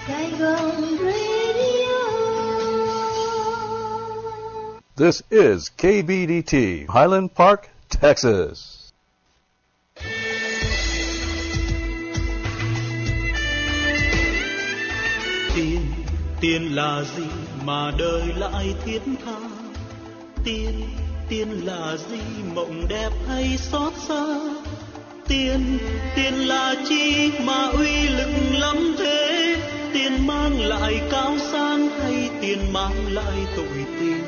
Saigon Radio. This is KBDT, Highland Park, Texas. Tiền là gì mà đời lại thiết tha? Tiền là gì mộng đẹp hay xót xa? Tiền là chi mà uy lực lắm thế? Tiền mang lại cao sang hay tiền mang lại tội tình?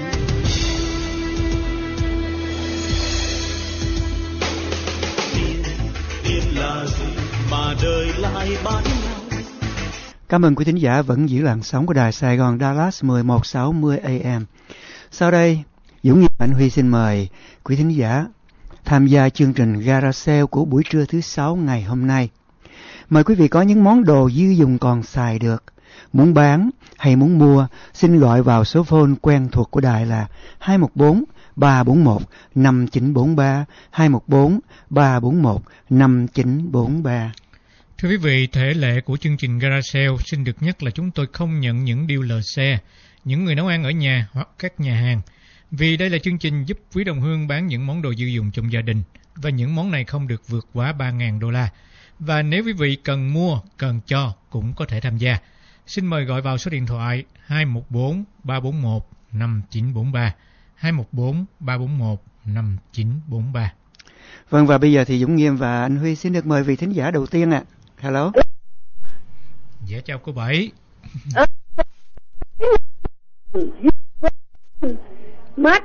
Tiền là gì mà đời lại bán nhau? Cảm ơn quý thính giả vẫn giữ làn sóng của đài Sài Gòn Dallas 1160 AM. Sau đây, Dũng Nghiệp Mạnh Huy xin mời quý thính giả tham gia chương trình Gara Sale của buổi trưa thứ 6 ngày hôm nay. Mời quý vị có những món đồ dư dùng còn xài được, muốn bán hay muốn mua, xin gọi vào số phone quen thuộc của đài là 214 341 5943, 214 341 5943. Thưa quý vị, thể lệ của chương trình Gara Sale xin được nhắc là chúng tôi không nhận những dealer xe, những người nấu ăn ở nhà hoặc các nhà hàng. Vì đây là chương trình giúp quý đồng hương bán những món đồ dư dùng trong gia đình và những món này không được vượt quá $3,000. Và nếu quý vị cần mua, cần cho cũng có thể tham gia. Xin mời gọi vào số điện thoại 214 341 5943, 214 341 5943. Vâng, và bây giờ thì Dũng Nghiêm và anh Huy xin được mời vị thính giả đầu tiên ạ. Hello. Dạ chào cô Bảy. Mát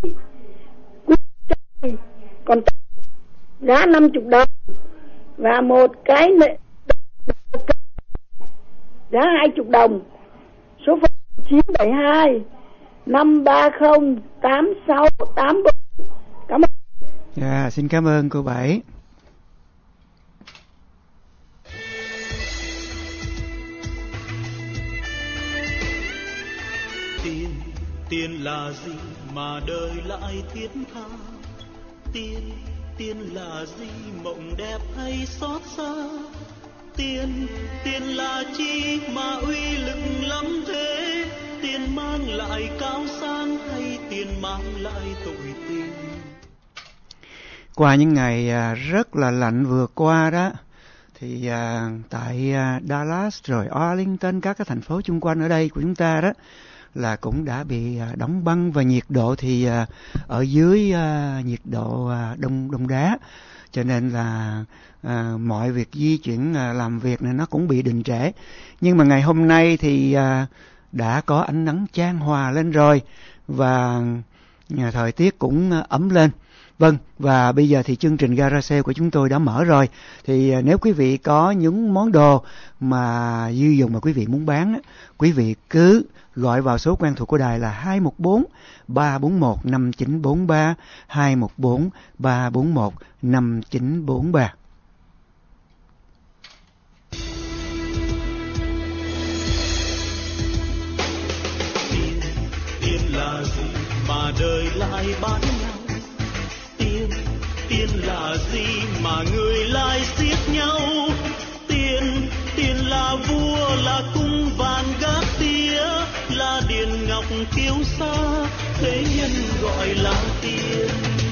còn giá 50 đồng và một cái giá 20 đồng. Số phone 972 530 8684. Cảm ơn. Dạ, xin cảm ơn cô Bảy. Tiền là gì mà đời lại thiết tha? Tiền là gì mộng đẹp hay xót xa? Tiền là chi mà uy lực lắm thế? Tiền mang lại cao sang hay tiền mang lại tội tình? Qua những ngày rất là lạnh vừa qua đó, thì tại Dallas rồi Arlington, các cái thành phố chung quanh ở đây của chúng ta đó, là cũng đã bị đóng băng và nhiệt độ thì ở dưới nhiệt độ đông đá, cho nên là mọi việc di chuyển làm việc này nó cũng bị đình trệ. Nhưng mà ngày hôm nay thì đã có ánh nắng chan hòa lên rồi và thời tiết cũng ấm lên. Vâng, và bây giờ thì chương trình Gara Sale của chúng tôi đã mở rồi. Thì nếu quý vị có những món đồ mà dư dùng mà quý vị muốn bán, quý vị cứ gọi vào số quen thuộc của đài là 214 341 5943, 214 341 5943. Tiền là gì mà đời lại bán nhau? Tiền là gì mà người lại giết nhau? Tiền là vua, là cung vàng gác tía, là điền ngọc kiêu sa, thế nhân gọi là tiền.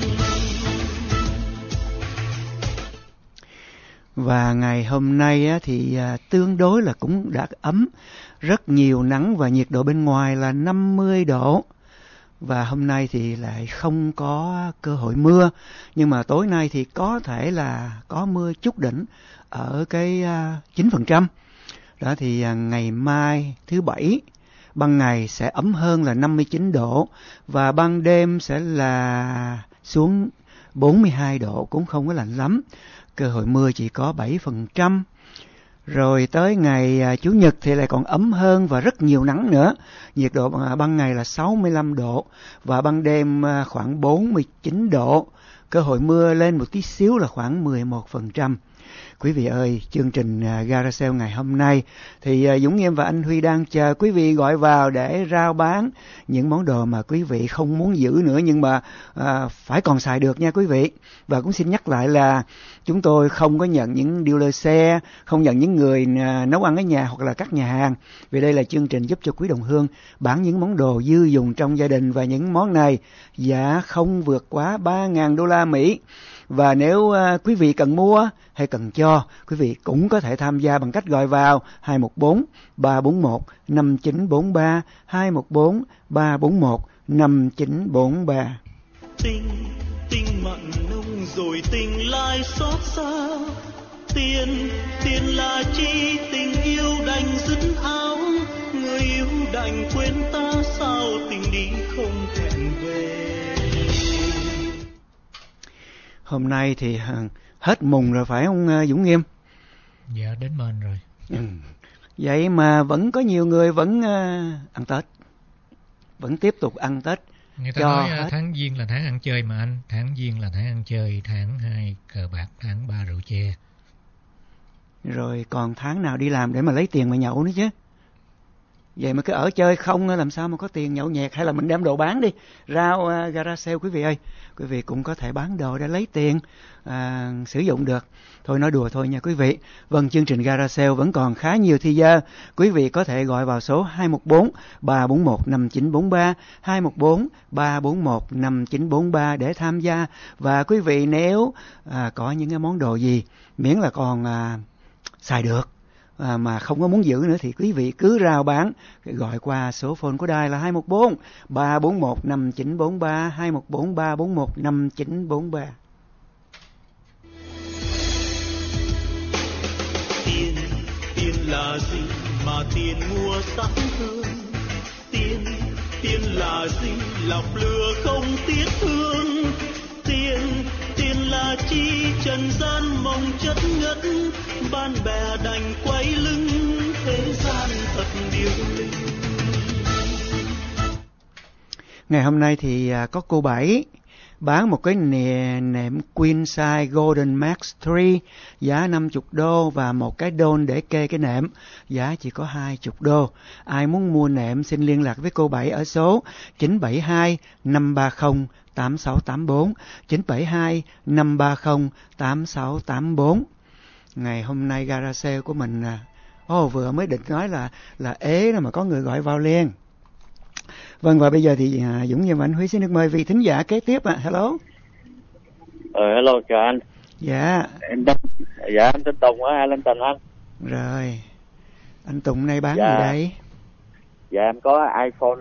Và ngày hôm nay thì tương đối là cũng đã ấm, rất nhiều nắng và nhiệt độ bên ngoài là 50 độ. Và hôm nay thì lại không có cơ hội mưa, nhưng mà tối nay thì có thể là có mưa chút đỉnh ở cái 9%. Đó thì ngày mai thứ Bảy, ban ngày sẽ ấm hơn là 59 độ và ban đêm sẽ là xuống 42 độ, cũng không có lạnh lắm. Cơ hội mưa chỉ có 7%. Rồi tới ngày Chủ nhật thì lại còn ấm hơn và rất nhiều nắng nữa. Nhiệt độ ban ngày là 65 độ và ban đêm khoảng 49 độ. Cơ hội mưa lên một tí xíu là khoảng 11%. Quý vị ơi, chương trình Gara Sale ngày hôm nay thì Dũng Nghiêm và anh Huy đang chờ quý vị gọi vào để rao bán những món đồ mà quý vị không muốn giữ nữa nhưng mà phải còn xài được nha quý vị. Và cũng xin nhắc lại là chúng tôi không có nhận những dealer xe, không nhận những người nấu ăn ở nhà hoặc là các nhà hàng. Vì đây là chương trình giúp cho quý đồng hương bán những món đồ dư dùng trong gia đình, và những món này giá không vượt quá 3.000 đô la Mỹ. Và nếu quý vị cần mua hay cần cho, quý vị cũng có thể tham gia bằng cách gọi vào 214-341-5943, 214-341-5943. Tình mặn nồng rồi tình lại xót xa. Tiền là chi, tình yêu đành dứt áo. Người yêu đành quên ta, sao tình đi không hẹn về. Hôm nay thì hết mùng rồi phải không Dũng Nghiêm? Dạ, đến mền rồi. Vậy mà vẫn có nhiều người vẫn ăn Tết, vẫn tiếp tục ăn Tết. Người ta nói tháng Giêng là tháng ăn chơi mà anh. Tháng Giêng là tháng ăn chơi, tháng 2 cờ bạc, tháng 3 rượu chè. Rồi còn tháng nào đi làm để mà lấy tiền mà nhậu nữa chứ. Vậy mà cứ ở chơi không làm sao mà có tiền nhậu nhẹt. Hay là mình đem đồ bán đi, rao Gara Sale quý vị ơi. Quý vị cũng có thể bán đồ để lấy tiền sử dụng được. Thôi nói đùa thôi nha quý vị. Vâng, chương trình Gara Sale vẫn còn khá nhiều thời giờ. Quý vị có thể gọi vào số 214-341-5943, 214-341-5943 để tham gia. Và quý vị nếu có những cái món đồ gì miễn là còn xài được mà không có muốn giữ nữa thì quý vị cứ rao bán, gọi qua số phone của đài là 214-341-5943, 214-341-5943. Tiền là gì mà tiền mua sắc hương? Tiền là gì lọc lừa không tiếc thương? Tiền là chi trần gian mong chất ngất, bạn bè đành quay lưng, thế gian thật điêu linh. Ngày hôm nay thì có cô Bảy bán một cái nệm queen size Golden Max 3 giá 50 đô và một cái đôn để kê cái nệm giá chỉ có 20 đô. Ai muốn mua nệm xin liên lạc với cô Bảy ở số 972-530-8684, 972-530-8684. Ngày hôm nay Gara Sale của mình vừa mới định nói là ế mà có người gọi vào liền. Vâng, và bây giờ thì Dũng và anh Huy xin được mời vị thính giả kế tiếp ạ. Hello. Hello, chào anh. Dạ. Em tên Tùng ở Arlington anh. Rồi. Anh Tùng nay bán gì đây? Dạ em có iPhone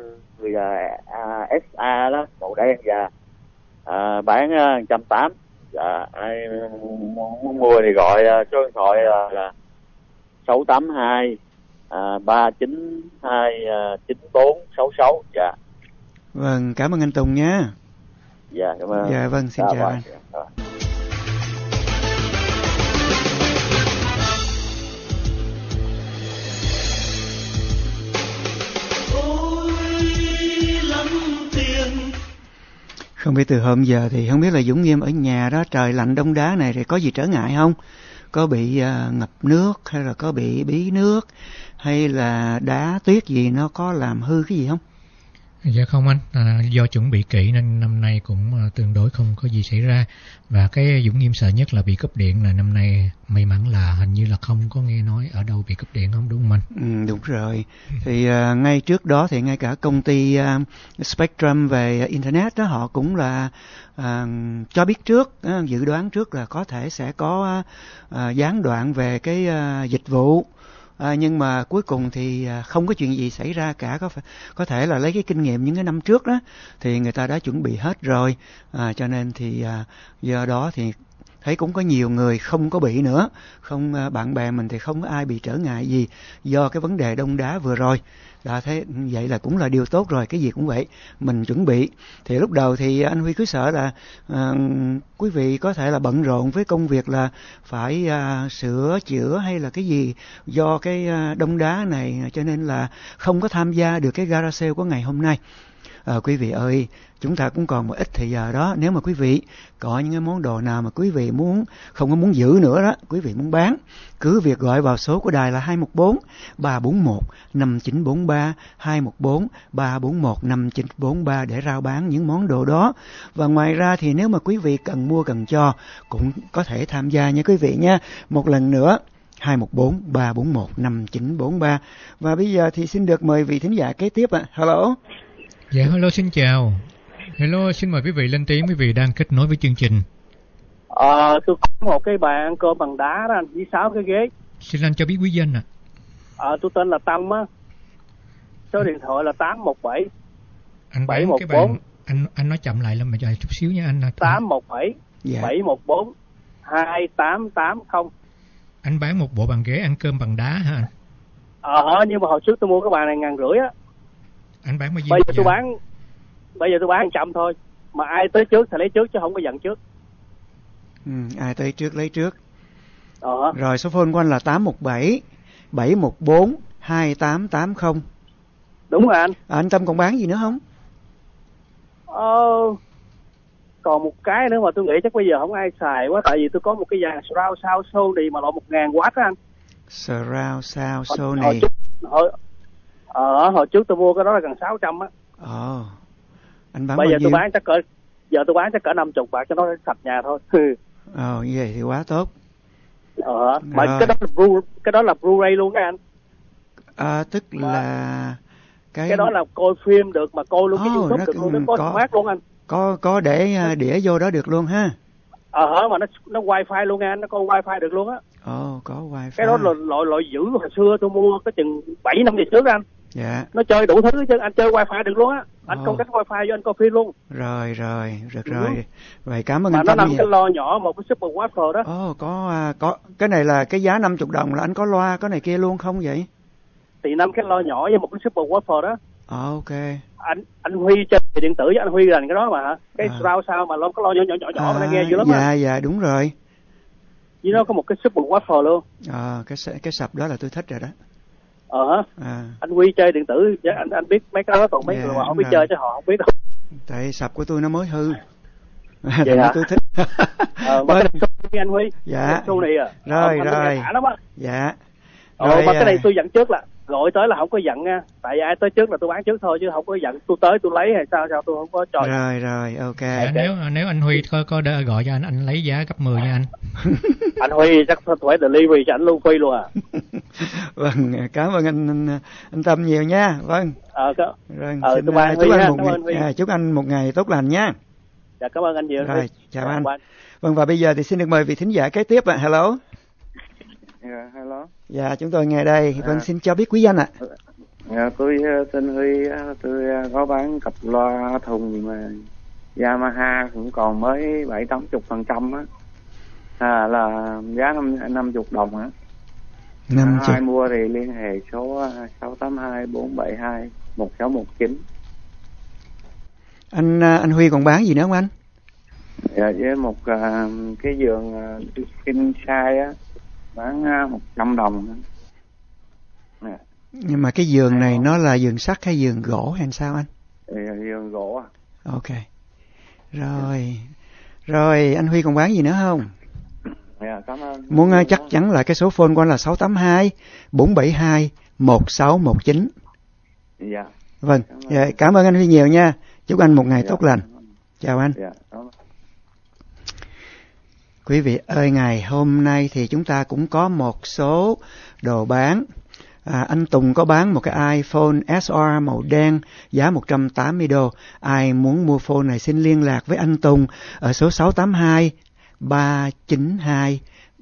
SA đó, màu đen và bán 180. Dạ ai muốn mua thì gọi số điện thoại là 682 392 9466. Dạ. Vâng, cảm ơn anh Tùng nhé. Dạ, cảm ơn. Dạ vâng, xin chào anh. Không biết từ hôm giờ thì không biết là Dũng Nghiêm ở nhà đó, trời lạnh đông đá này thì có gì trở ngại không? Có bị ngập nước hay là có bị bí nước hay là đá tuyết gì nó có làm hư cái gì không? Dạ không anh, do chuẩn bị kỹ nên năm nay cũng tương đối không có gì xảy ra. Và cái Dũng Nghiêm sợ nhất là bị cúp điện, là năm nay may mắn là hình như là không có nghe nói ở đâu bị cúp điện, không đúng không anh? Đúng rồi. Thì ngay trước đó thì ngay cả công ty Spectrum về Internet đó họ cũng là cho biết trước, dự đoán trước là có thể sẽ có gián đoạn về cái dịch vụ. Nhưng mà cuối cùng thì không có chuyện gì xảy ra cả. Có thể là lấy cái kinh nghiệm những cái năm trước đó thì người ta đã chuẩn bị hết rồi, cho nên thì do đó thì thấy cũng có nhiều người không có bị nữa. Bạn bè mình thì không có ai bị trở ngại gì do cái vấn đề đông đá vừa rồi. Đã thế vậy là cũng là điều tốt rồi, cái gì cũng vậy, mình chuẩn bị. Thì lúc đầu thì anh Huy cứ sợ là quý vị có thể là bận rộn với công việc là phải sửa chữa hay là cái gì do cái đông đá này, cho nên là không có tham gia được cái Gara Sale của ngày hôm nay. Quý vị ơi, chúng ta cũng còn một ít thời giờ đó. Nếu mà quý vị có những cái món đồ nào mà quý vị không có muốn giữ nữa đó, quý vị muốn bán, cứ việc gọi vào số của đài là 214 341 5943, 214 341 5943 để rao bán những món đồ đó. Và ngoài ra thì nếu mà quý vị cần mua cần cho cũng có thể tham gia nha quý vị nha. Một lần nữa 214 341 5943. Và bây giờ thì xin được mời vị thính giả kế tiếp ạ. Hello. Dạ hello, xin chào. Hello, xin mời quý vị lên tiếng, quý vị đang kết nối với chương trình. Tôi có một cái bàn ăn cơm bằng đá đó anh, với 6 cái ghế. Xin anh cho biết quý danh ạ. Tôi tên là Tâm á. Số điện thoại là 817 Anh bán 714. cái bàn, anh nói chậm lại mà chờ chút xíu nha anh. 817 714 2880. Anh bán một bộ bàn ghế ăn cơm bằng đá hả anh? Nhưng mà hồi trước tôi mua cái bàn này 1.500 á. Anh bán bao nhiêu? Bây giờ tôi bán 100 thôi. Mà ai tới trước thì lấy trước chứ không có dặn trước. Ai tới trước lấy trước. Rồi số phone của anh là 817 714 2880. Đúng rồi anh. Anh Tâm còn bán gì nữa không? Còn một cái nữa mà tôi nghĩ chắc bây giờ không ai xài quá. Tại vì tôi có một cái dàn surround sound Sony mà loại 1.000W á anh. Surround sound Sony. Hồi trước tôi mua cái đó là gần 600 á. Anh bán bây giờ bao nhiêu? tôi bán chắc cỡ 50 bạc cho nó sạch nhà thôi. Như vậy thì quá tốt. Mà cái đó là Blu-ray luôn á anh. Tức là cái đó là coi phim được mà coi luôn cái YouTube được luôn, nó có smart luôn anh. Có để đĩa vô đó được luôn ha. Mà nó wifi luôn anh, nó có wifi được luôn á. Có wifi. Cái đó là loại dữ hồi xưa tôi mua cái chừng 7 năm về trước anh. Dạ. Nó chơi đủ thứ chứ anh chơi wifi được luôn á. Anh công cách wifi cho anh coi phim luôn. Rồi. Vậy cảm ơn anh Tâm. Mà nó nằm nhiều. cái lo nhỏ một cái super waffle đó. Có cái này là cái giá 50 đồng là anh có loa có này kia luôn không vậy? Thì 5 cái lo nhỏ với một cái super waffle đó. Ok. Anh Huy chơi điện tử với anh Huy rành cái đó mà hả? Cái surround sao mà lo cái lo nhỏ mà nó nghe dữ lắm á. Dạ đúng rồi. Với nó có một cái super waffle luôn. Cái sập đó là tôi thích rồi đó. Anh Huy chơi điện tử, anh biết mấy cái đó, còn mấy người mà không biết chơi chứ họ không biết đâu. Tại sập của tôi nó mới hư. Vậy hả? Tôi thích. Mà cái này Sony anh Huy. Dạ. Sony à. Rồi. Dạ. Mà cái này tôi dặn trước là gọi tới là không có dặn nha. Tại vì ai tới trước là tôi bán trước thôi chứ không có dặn tôi tới tôi lấy hay sao tôi không có cho. Rồi, ok. Nếu anh Huy có gọi cho anh lấy giá gấp 10 nha anh. Anh Huy chắc phải delivery cho anh luôn free luôn à. Vâng, cảm ơn anh Tâm nhiều nha. Vâng. Chúc anh một ngày tốt lành nha. Dạ, cảm ơn anh nhiều. Rồi, chào anh. Vâng, và bây giờ thì xin được mời vị thính giả kế tiếp ạ. Hello. Dạ, hello. Dạ, chúng tôi nghe đây. Vâng, xin cho biết quý danh ạ. Dạ, tôi tên Huy, tôi có bán cặp loa thùng mà Yamaha cũng còn mới 70-80% á. Là giá 50 đồng hả? 50. Ai mua thì liên hệ số 682 472 1619. Anh Huy còn bán gì nữa không anh? Dạ, với một cái giường king size á, bán 100 đồng. Nhưng mà cái giường này nó là giường sắt hay giường gỗ hay sao anh? Giường gỗ à. Ok. Rồi anh Huy còn bán gì nữa không? Dạ, cảm ơn. Muốn chắc chắn là cái số phone của anh là 682 472 1619. Dạ. Vâng, cảm ơn anh Huy nhiều nha. Chúc anh một ngày tốt lành. Chào anh. Dạ. Quý vị ơi, ngày hôm nay thì chúng ta cũng có một số đồ bán. Anh Tùng có bán một cái iPhone SR màu đen giá 180 đô. Ai muốn mua phone này xin liên lạc với anh Tùng ở số 682 392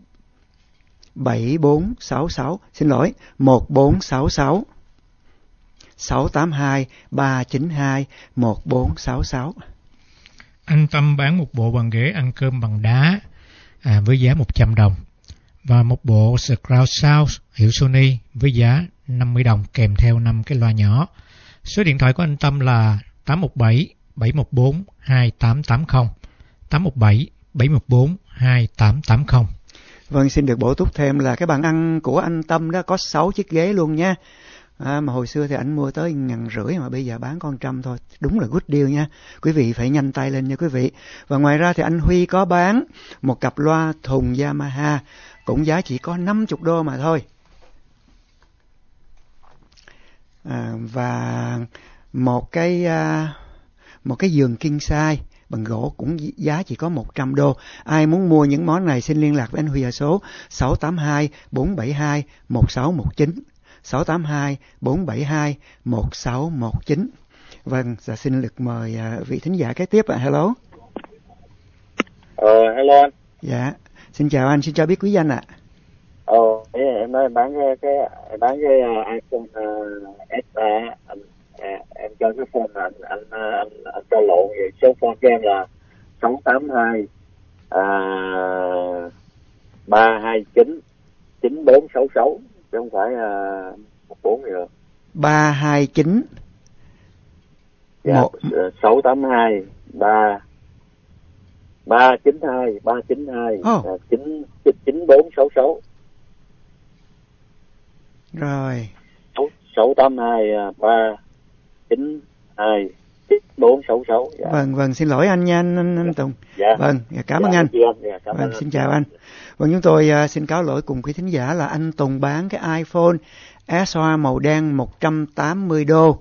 7466. Xin lỗi, 1466. 682 392 1466. Anh Tâm bán một bộ bàn ghế ăn cơm bằng đá với giá 100 đồng và một bộ surround sound hiệu Sony với giá 50 đồng kèm theo 5 cái loa nhỏ. Số điện thoại của anh Tâm là 817 714 2880. 817 714 2880. Vâng, xin được bổ túc thêm là cái bàn ăn của anh Tâm đó có 6 chiếc ghế luôn nha. Mà hồi xưa thì anh mua tới 1.500 mà bây giờ bán con 100 thôi. Đúng là good deal nha. Quý vị phải nhanh tay lên nha quý vị. Và ngoài ra thì anh Huy có bán một cặp loa thùng Yamaha, cũng giá chỉ có $50 mà thôi. Và một cái giường king size bằng gỗ cũng giá chỉ có $100. Ai muốn mua những món này xin liên lạc với anh Huy ở số 682-472-1619. 682-472-1619. Vâng, xin được mời vị thính giả kế tiếp ạ. Hello. Hello anh. Dạ, xin chào anh, xin cho biết quý danh ạ. Em nói em bán cái iPhone S3, em cho cái phone là anh cho lộn vậy. Số phone cho em là 682 329 9466 chứ không phải 14 gì nữa. 329 682 392 9466. Rồi. 682 392 9466. Dạ. Vâng, xin lỗi anh nha anh Tùng. Dạ. Vâng, cảm ơn anh. Vâng, xin chào anh. Vâng, chúng tôi xin cáo lỗi cùng quý thính giả là anh Tùng bán cái iPhone SR màu đen $180.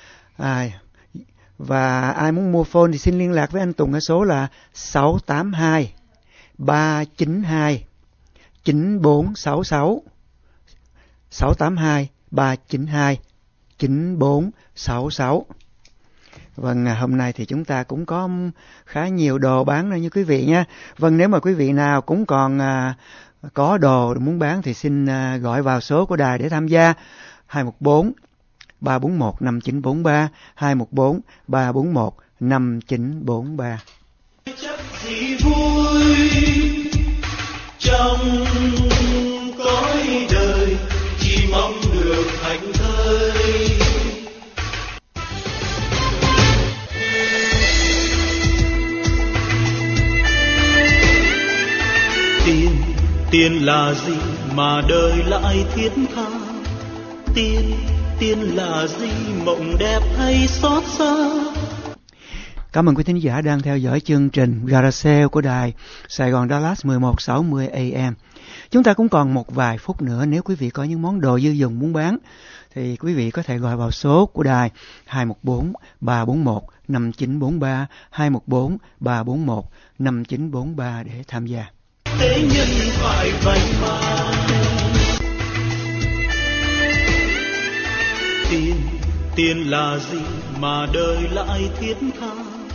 Và ai muốn mua phone thì xin liên lạc với anh Tùng ở số là 682 392 9466. 682 392 9466. Vâng, hôm nay thì chúng ta cũng có khá nhiều đồ bán nữa như quý vị nha. Vâng, nếu mà quý vị nào cũng còn có đồ muốn bán thì xin gọi vào số của đài để tham gia. 214 341 5943 214 341 5943. Chắc gì vui trong cõi đời, chỉ mong được hạnh thơi. Tiền là gì mà đời lại thiết tha? Tiền là gì, mộng đẹp hay xót xa? Cảm ơn quý thính giả đang theo dõi chương trình Garage Sale của đài Sài Gòn Dallas 1160 AM. Chúng ta cũng còn một vài phút nữa, nếu quý vị có những món đồ dư dùng muốn bán thì quý vị có thể gọi vào số của đài 214 341 5943 214 341 5943 để tham gia. Thế nhân phải vậy mà. Tiền là gì mà đời lại thiết tha?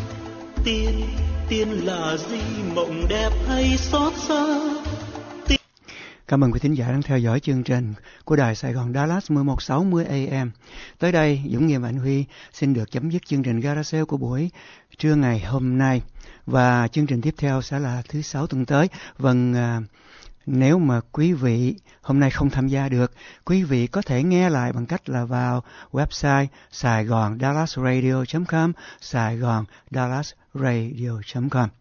Tiền là gì, mộng đẹp hay xót xa? Cảm ơn quý thính giả đang theo dõi chương trình của đài Sài Gòn Dallas 1160 AM. Tới đây, Dũng Nghiêm và anh Huy xin được chấm dứt chương trình Garage Sale của buổi trưa ngày hôm nay. Và chương trình tiếp theo sẽ là thứ Sáu tuần tới. Vâng, nếu mà quý vị hôm nay không tham gia được, quý vị có thể nghe lại bằng cách là vào website saigondallasradio.com, saigondallasradio.com.